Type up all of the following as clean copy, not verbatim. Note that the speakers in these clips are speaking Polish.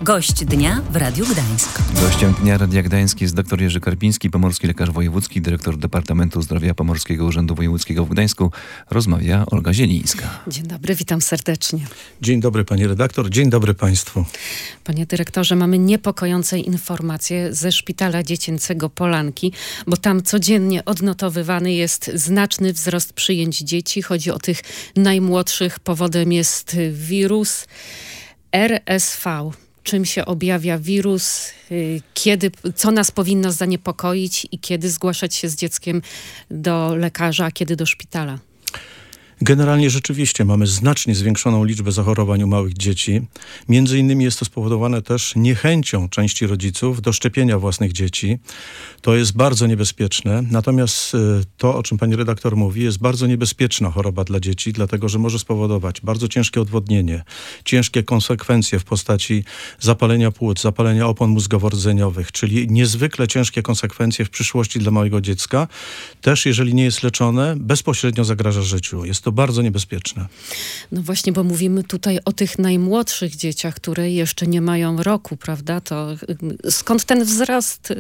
Gość dnia w Radiu Gdańsk. Gościem dnia Radia Gdańsk jest dr Jerzy Karpiński, pomorski lekarz wojewódzki, dyrektor Departamentu Zdrowia Pomorskiego Urzędu Wojewódzkiego w Gdańsku. Rozmawia Olga Zielińska. Dzień dobry, witam serdecznie. Dzień dobry pani redaktor, dzień dobry państwu. Panie dyrektorze, mamy niepokojące informacje ze Szpitala Dziecięcego Polanki, bo tam codziennie odnotowywany jest znaczny wzrost przyjęć dzieci. Chodzi o tych najmłodszych. Powodem jest wirus RSV. Czym się objawia wirus, co nas powinno zaniepokoić i kiedy zgłaszać się z dzieckiem do lekarza, a kiedy do szpitala? Generalnie rzeczywiście mamy znacznie zwiększoną liczbę zachorowań u małych dzieci. Między innymi jest to spowodowane też niechęcią części rodziców do szczepienia własnych dzieci. To jest bardzo niebezpieczne. Natomiast to, o czym pani redaktor mówi, jest bardzo niebezpieczna choroba dla dzieci, dlatego że może spowodować bardzo ciężkie odwodnienie, ciężkie konsekwencje w postaci zapalenia płuc, zapalenia opon mózgowo-rdzeniowych, czyli niezwykle ciężkie konsekwencje w przyszłości dla małego dziecka. Też, jeżeli nie jest leczone, bezpośrednio zagraża życiu. Jest to bardzo niebezpieczne. No właśnie, bo mówimy tutaj o tych najmłodszych dzieciach, które jeszcze nie mają roku, prawda? To skąd ten wzrost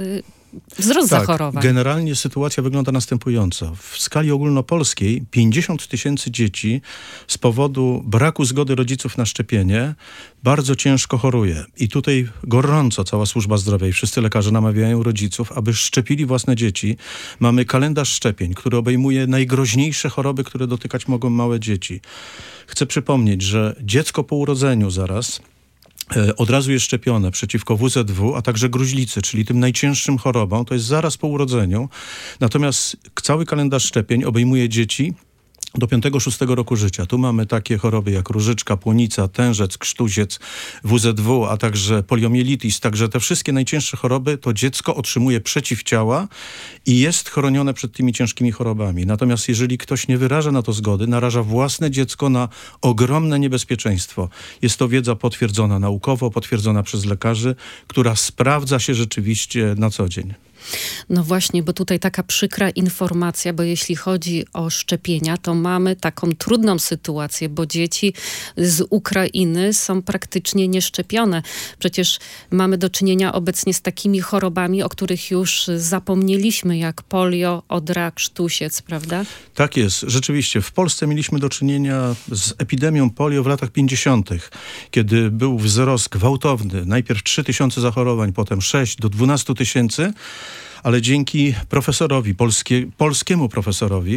zachorowań? Generalnie sytuacja wygląda następująco. W skali ogólnopolskiej 50 000 dzieci z powodu braku zgody rodziców na szczepienie bardzo ciężko choruje. I tutaj gorąco cała służba zdrowia i wszyscy lekarze namawiają rodziców, aby szczepili własne dzieci. Mamy kalendarz szczepień, który obejmuje najgroźniejsze choroby, które dotykać mogą małe dzieci. Chcę przypomnieć, że dziecko po urodzeniu zaraz od razu jest szczepione przeciwko WZW, a także gruźlicy, czyli tym najcięższym chorobom. To jest zaraz po urodzeniu. Natomiast cały kalendarz szczepień obejmuje dzieci do 5-6 roku życia. Tu mamy takie choroby jak różyczka, płonica, tężec, krztusiec, WZW, a także poliomielitis. Także te wszystkie najcięższe choroby to dziecko otrzymuje przeciwciała i jest chronione przed tymi ciężkimi chorobami. Natomiast jeżeli ktoś nie wyraża na to zgody, naraża własne dziecko na ogromne niebezpieczeństwo. Jest to wiedza potwierdzona naukowo, potwierdzona przez lekarzy, która sprawdza się rzeczywiście na co dzień. No właśnie, bo tutaj taka przykra informacja, bo jeśli chodzi o szczepienia, to mamy taką trudną sytuację, bo dzieci z Ukrainy są praktycznie nieszczepione. Przecież mamy do czynienia obecnie z takimi chorobami, o których już zapomnieliśmy, jak polio, odra, krztusiec, prawda? Tak jest. Rzeczywiście. W Polsce mieliśmy do czynienia z epidemią polio w latach 50., kiedy był wzrost gwałtowny. Najpierw 3000 zachorowań, potem 6 do 12 000, ale dzięki profesorowi, polskiemu profesorowi,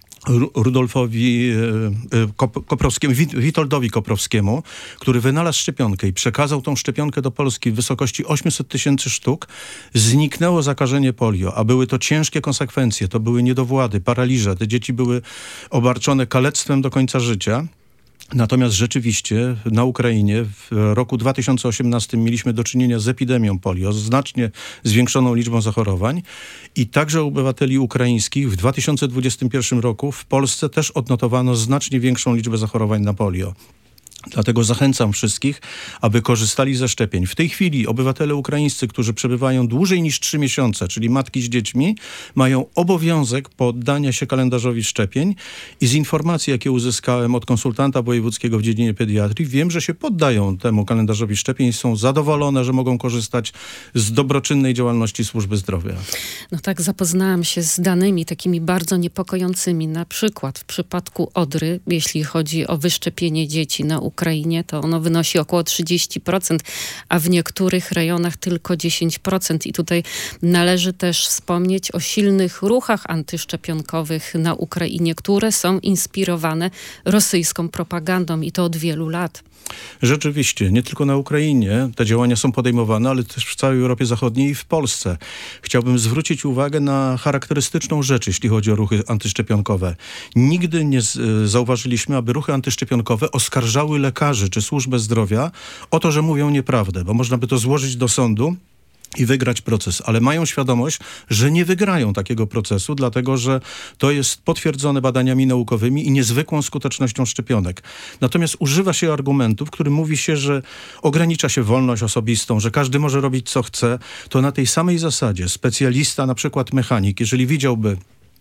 Rudolfowi Koprowskiemu, Witoldowi Koprowskiemu, który wynalazł szczepionkę i przekazał tą szczepionkę do Polski w wysokości 800 000 sztuk, zniknęło zakażenie polio, a były to ciężkie konsekwencje, to były niedowłady, paraliże, te dzieci były obarczone kalectwem do końca życia. Natomiast rzeczywiście na Ukrainie w roku 2018 mieliśmy do czynienia z epidemią polio, z znacznie zwiększoną liczbą zachorowań i także u obywateli ukraińskich w 2021 roku w Polsce też odnotowano znacznie większą liczbę zachorowań na polio. Dlatego zachęcam wszystkich, aby korzystali ze szczepień. W tej chwili obywatele ukraińscy, którzy przebywają dłużej niż 3 miesiące, czyli matki z dziećmi, mają obowiązek poddania się kalendarzowi szczepień i z informacji, jakie uzyskałem od konsultanta wojewódzkiego w dziedzinie pediatrii, wiem, że się poddają temu kalendarzowi szczepień i są zadowolone, że mogą korzystać z dobroczynnej działalności służby zdrowia. No tak, zapoznałam się z danymi takimi bardzo niepokojącymi. Na przykład w przypadku odry, jeśli chodzi o wyszczepienie dzieci na Ukrainie, to ono wynosi około 30%, a w niektórych rejonach tylko 10%. I tutaj należy też wspomnieć o silnych ruchach antyszczepionkowych na Ukrainie, które są inspirowane rosyjską propagandą i to od wielu lat. Rzeczywiście, nie tylko na Ukrainie te działania są podejmowane, ale też w całej Europie Zachodniej i w Polsce. Chciałbym zwrócić uwagę na charakterystyczną rzecz, jeśli chodzi o ruchy antyszczepionkowe. Nigdy nie zauważyliśmy, aby ruchy antyszczepionkowe oskarżały lekarzy czy służbę zdrowia o to, że mówią nieprawdę, bo można by to złożyć do sądu i wygrać proces, ale mają świadomość, że nie wygrają takiego procesu, dlatego że to jest potwierdzone badaniami naukowymi i niezwykłą skutecznością szczepionek. Natomiast używa się argumentu, w którym mówi się, że ogranicza się wolność osobistą, że każdy może robić co chce, to na tej samej zasadzie specjalista, na przykład mechanik, jeżeli widziałby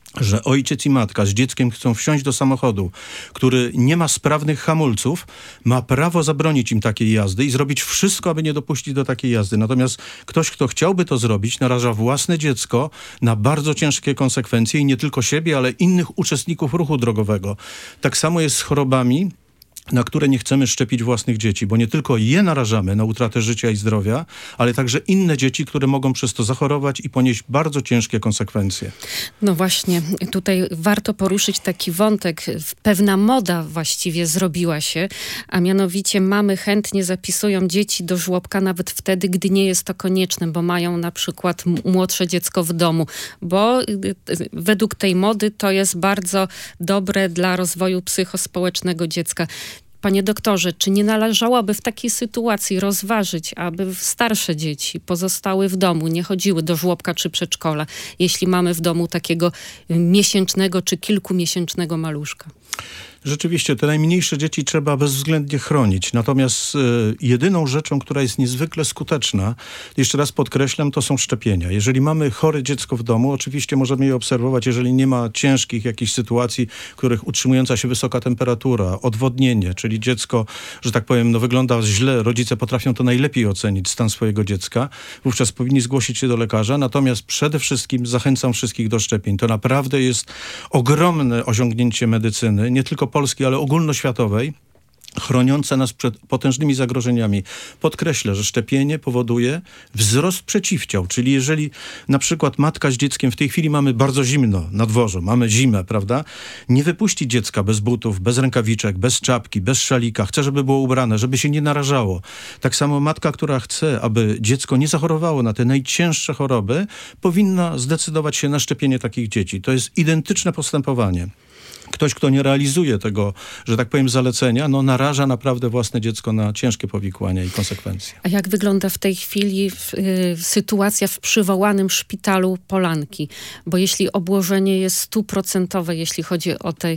że ojciec i matka z dzieckiem chcą wsiąść do samochodu, który nie ma sprawnych hamulców, ma prawo zabronić im takiej jazdy i zrobić wszystko, aby nie dopuścić do takiej jazdy. Natomiast ktoś, kto chciałby to zrobić, naraża własne dziecko na bardzo ciężkie konsekwencje i nie tylko siebie, ale innych uczestników ruchu drogowego. Tak samo jest z chorobami, na które nie chcemy szczepić własnych dzieci, bo nie tylko je narażamy na utratę życia i zdrowia, ale także inne dzieci, które mogą przez to zachorować i ponieść bardzo ciężkie konsekwencje. No właśnie, tutaj warto poruszyć taki wątek. Pewna moda właściwie zrobiła się, a mianowicie mamy chętnie zapisują dzieci do żłobka nawet wtedy, gdy nie jest to konieczne, bo mają na przykład młodsze dziecko w domu, bo według tej mody to jest bardzo dobre dla rozwoju psychospołecznego dziecka. Panie doktorze, czy nie należałoby w takiej sytuacji rozważyć, aby starsze dzieci pozostały w domu, nie chodziły do żłobka czy przedszkola, jeśli mamy w domu takiego miesięcznego czy kilkumiesięcznego maluszka? Rzeczywiście, te najmniejsze dzieci trzeba bezwzględnie chronić. Natomiast jedyną rzeczą, która jest niezwykle skuteczna, jeszcze raz podkreślam, to są szczepienia. Jeżeli mamy chore dziecko w domu, oczywiście możemy je obserwować, jeżeli nie ma ciężkich jakichś sytuacji, w których utrzymująca się wysoka temperatura, odwodnienie, czyli dziecko, że tak powiem, wygląda źle, rodzice potrafią to najlepiej ocenić, stan swojego dziecka, wówczas powinni zgłosić się do lekarza. Natomiast przede wszystkim zachęcam wszystkich do szczepień. To naprawdę jest ogromne osiągnięcie medycyny, nie tylko polskiej, ale ogólnoświatowej, chroniące nas przed potężnymi zagrożeniami. Podkreślę, że szczepienie powoduje wzrost przeciwciał, czyli jeżeli na przykład matka z dzieckiem, w tej chwili mamy bardzo zimno na dworzu, mamy zimę, prawda? Nie wypuści dziecka bez butów, bez rękawiczek, bez czapki, bez szalika, chce, żeby było ubrane, żeby się nie narażało. Tak samo matka, która chce, aby dziecko nie zachorowało na te najcięższe choroby, powinna zdecydować się na szczepienie takich dzieci. To jest identyczne postępowanie. Ktoś, kto nie realizuje tego, że tak powiem, zalecenia, naraża naprawdę własne dziecko na ciężkie powikłania i konsekwencje. A jak wygląda w tej chwili sytuacja w przywołanym szpitalu Polanki? Bo jeśli obłożenie jest 100%, jeśli chodzi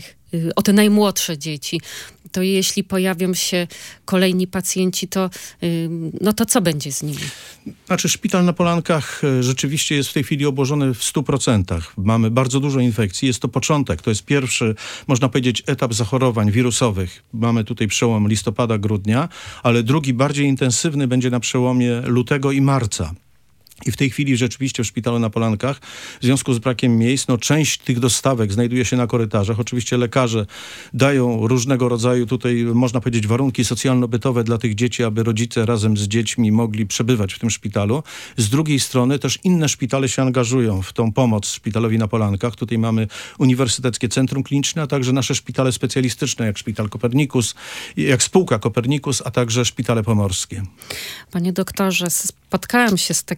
o te najmłodsze dzieci, to jeśli pojawią się kolejni pacjenci, to co będzie z nimi? Znaczy, szpital na Polankach rzeczywiście jest w tej chwili obłożony w 100%. Mamy bardzo dużo infekcji. Jest to początek. To jest pierwszy, można powiedzieć, etap zachorowań wirusowych. Mamy tutaj przełom listopada, grudnia, ale drugi, bardziej intensywny będzie na przełomie lutego i marca. I w tej chwili rzeczywiście w szpitalu na Polankach w związku z brakiem miejsc, część tych dostawek znajduje się na korytarzach. Oczywiście lekarze dają różnego rodzaju tutaj, można powiedzieć, warunki socjalno-bytowe dla tych dzieci, aby rodzice razem z dziećmi mogli przebywać w tym szpitalu. Z drugiej strony też inne szpitale się angażują w tą pomoc szpitalowi na Polankach. Tutaj mamy Uniwersyteckie Centrum Kliniczne, a także nasze szpitale specjalistyczne, jak Szpital Kopernikus, jak Spółka Kopernikus, a także szpitale pomorskie. Panie doktorze, spotkałam się z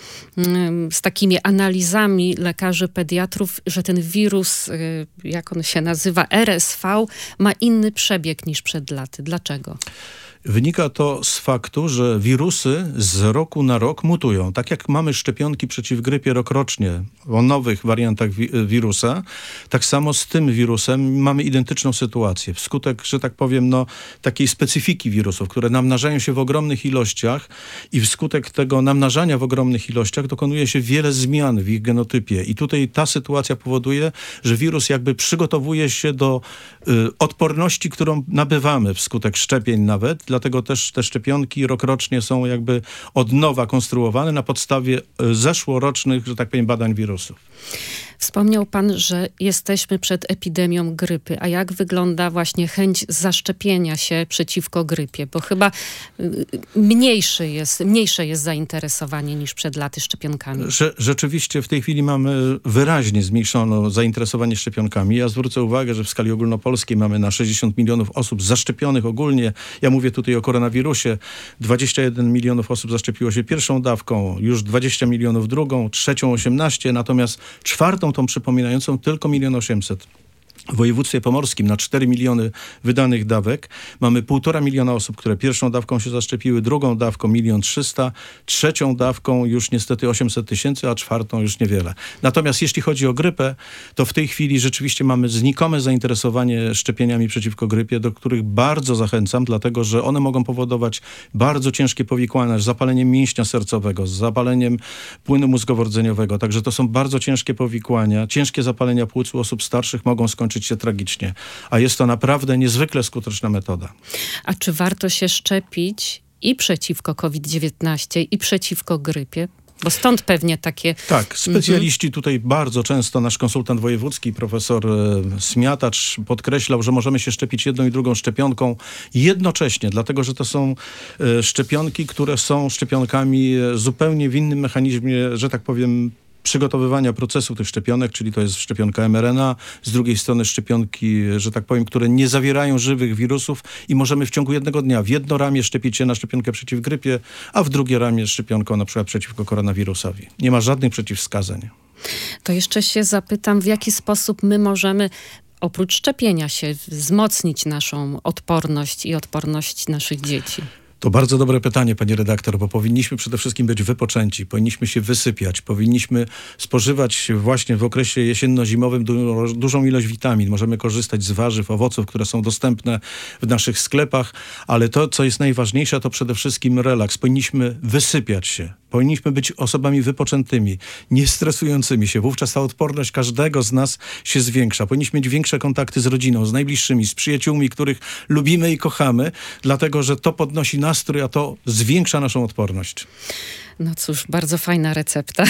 takimi analizami lekarzy pediatrów, że ten wirus, jak on się nazywa, RSV, ma inny przebieg niż przed laty. Dlaczego? Wynika to z faktu, że wirusy z roku na rok mutują. Tak jak mamy szczepionki przeciw grypie rokrocznie o nowych wariantach wirusa, tak samo z tym wirusem mamy identyczną sytuację. Wskutek, że tak powiem, takiej specyfiki wirusów, które namnażają się w ogromnych ilościach i wskutek tego namnażania w ogromnych ilościach dokonuje się wiele zmian w ich genotypie. I tutaj ta sytuacja powoduje, że wirus jakby przygotowuje się do odporności, którą nabywamy wskutek szczepień nawet. Dlatego też te szczepionki rokrocznie są jakby od nowa konstruowane na podstawie zeszłorocznych, że tak powiem, badań wirusów. Wspomniał pan, że jesteśmy przed epidemią grypy. A jak wygląda właśnie chęć zaszczepienia się przeciwko grypie? Bo chyba mniejsze jest zainteresowanie niż przed laty szczepionkami. Rzeczywiście w tej chwili mamy wyraźnie zmniejszone zainteresowanie szczepionkami. Ja zwrócę uwagę, że w skali ogólnopolskiej mamy na 60 milionów osób zaszczepionych ogólnie. Ja mówię tutaj o koronawirusie. 21 milionów osób zaszczepiło się pierwszą dawką, już 20 milionów drugą, trzecią 18, natomiast czwartą tą przypominającą tylko 1 800 000. W województwie pomorskim na 4 miliony wydanych dawek mamy 1,5 miliona osób, które pierwszą dawką się zaszczepiły, drugą dawką 1 300 000, trzecią dawką już niestety 800 000, a czwartą już niewiele. Natomiast jeśli chodzi o grypę, to w tej chwili rzeczywiście mamy znikome zainteresowanie szczepieniami przeciwko grypie, do których bardzo zachęcam, dlatego że one mogą powodować bardzo ciężkie powikłania z zapaleniem mięśnia sercowego, z zapaleniem płynu mózgowo-rdzeniowego. Także to są bardzo ciężkie powikłania. Ciężkie zapalenia płuc u osób starszych mogą skończyć się tragicznie. A jest to naprawdę niezwykle skuteczna metoda. A czy warto się szczepić i przeciwko COVID-19, i przeciwko grypie? Bo stąd pewnie takie... Tak, specjaliści tutaj bardzo często, nasz konsultant wojewódzki, profesor Smiatacz podkreślał, że możemy się szczepić jedną i drugą szczepionką jednocześnie, dlatego że to są szczepionki, które są szczepionkami zupełnie w innym mechanizmie, że tak powiem, przygotowywania procesu tych szczepionek, czyli to jest szczepionka mRNA, z drugiej strony szczepionki, że tak powiem, które nie zawierają żywych wirusów i możemy w ciągu jednego dnia w jedno ramię szczepić się na szczepionkę przeciw grypie, a w drugie ramię szczepionką na przykład przeciwko koronawirusowi. Nie ma żadnych przeciwwskazań. To jeszcze się zapytam, w jaki sposób my możemy oprócz szczepienia się wzmocnić naszą odporność i odporność naszych dzieci? To bardzo dobre pytanie, pani redaktor, bo powinniśmy przede wszystkim być wypoczęci, powinniśmy się wysypiać, powinniśmy spożywać właśnie w okresie jesienno-zimowym dużą ilość witamin. Możemy korzystać z warzyw, owoców, które są dostępne w naszych sklepach, ale to, co jest najważniejsze, to przede wszystkim relaks. Powinniśmy wysypiać się. Powinniśmy być osobami wypoczętymi, niestresującymi się. Wówczas ta odporność każdego z nas się zwiększa. Powinniśmy mieć większe kontakty z rodziną, z najbliższymi, z przyjaciółmi, których lubimy i kochamy, dlatego że to podnosi nastrój, a to zwiększa naszą odporność. No cóż, bardzo fajna recepta.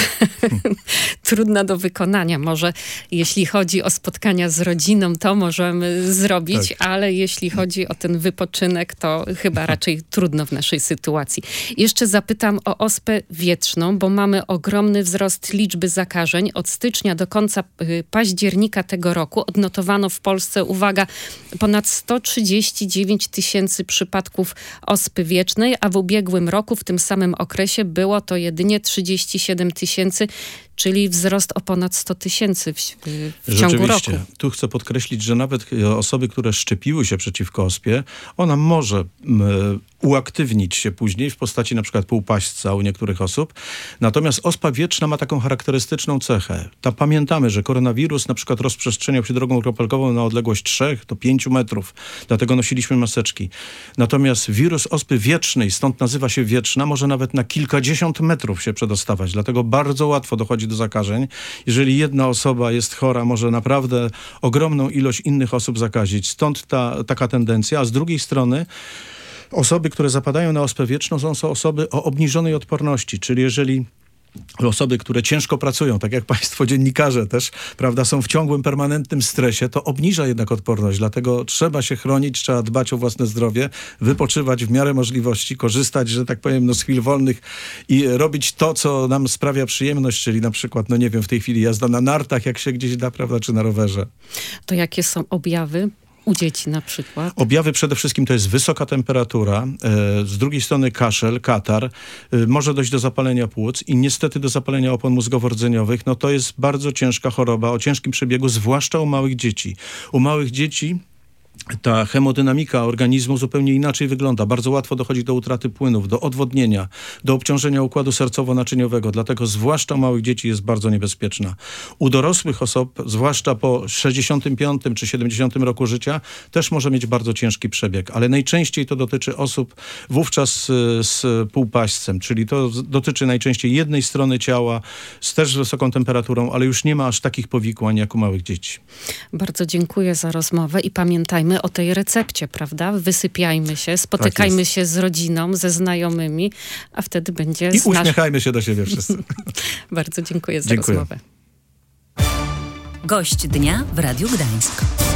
Trudna do wykonania. Może jeśli chodzi o spotkania z rodziną, to możemy zrobić, tak. Ale jeśli chodzi o ten wypoczynek, to chyba raczej trudno w naszej sytuacji. Jeszcze zapytam o ospę wietrzną, bo mamy ogromny wzrost liczby zakażeń. Od stycznia do końca października tego roku odnotowano w Polsce, uwaga, ponad 139 000 przypadków ospy wiecznej, a w ubiegłym roku w tym samym okresie było to jedynie 37 000, czyli wzrost o ponad 100 000 w ciągu roku. Tu chcę podkreślić, że nawet osoby, które szczepiły się przeciwko ospie, ona może uaktywnić się później w postaci na przykład półpaśćca u niektórych osób. Natomiast ospa wieczna ma taką charakterystyczną cechę. Pamiętamy, że koronawirus na przykład rozprzestrzeniał się drogą kropelkową na odległość 3 do 5 metrów. Dlatego nosiliśmy maseczki. Natomiast wirus ospy wiecznej, stąd nazywa się wieczna, może nawet na kilkadziesiąt metrów się przedostawać. Dlatego bardzo łatwo dochodzi do zakażeń. Jeżeli jedna osoba jest chora, może naprawdę ogromną ilość innych osób zakazić. Stąd taka tendencja. A z drugiej strony osoby, które zapadają na ospę wieczną, są osoby o obniżonej odporności, czyli jeżeli osoby, które ciężko pracują, tak jak państwo dziennikarze też, prawda, są w ciągłym, permanentnym stresie, to obniża jednak odporność. Dlatego trzeba się chronić, trzeba dbać o własne zdrowie, wypoczywać w miarę możliwości, korzystać, że tak powiem, z chwil wolnych i robić to, co nam sprawia przyjemność, czyli na przykład, no nie wiem, w tej chwili jazda na nartach, jak się gdzieś da, prawda, czy na rowerze. To jakie są objawy? U dzieci na przykład? Objawy przede wszystkim to jest wysoka temperatura, z drugiej strony kaszel, katar, może dojść do zapalenia płuc i niestety do zapalenia opon mózgowo-rdzeniowych. No to jest bardzo ciężka choroba o ciężkim przebiegu, zwłaszcza u małych dzieci. U małych dzieci ta hemodynamika organizmu zupełnie inaczej wygląda. Bardzo łatwo dochodzi do utraty płynów, do odwodnienia, do obciążenia układu sercowo-naczyniowego. Dlatego zwłaszcza u małych dzieci jest bardzo niebezpieczna. U dorosłych osób, zwłaszcza po 65 czy 70 roku życia, też może mieć bardzo ciężki przebieg. Ale najczęściej to dotyczy osób wówczas z półpaśćcem, czyli to dotyczy najczęściej jednej strony ciała z też wysoką temperaturą, ale już nie ma aż takich powikłań jak u małych dzieci. Bardzo dziękuję za rozmowę i pamiętajmy o tej recepcie, prawda? Wysypiajmy się, spotykajmy się z rodziną, ze znajomymi, a wtedy będzie... I uśmiechajmy się do siebie wszyscy. Bardzo dziękuję za rozmowę. Gość dnia w Radiu Gdańsk.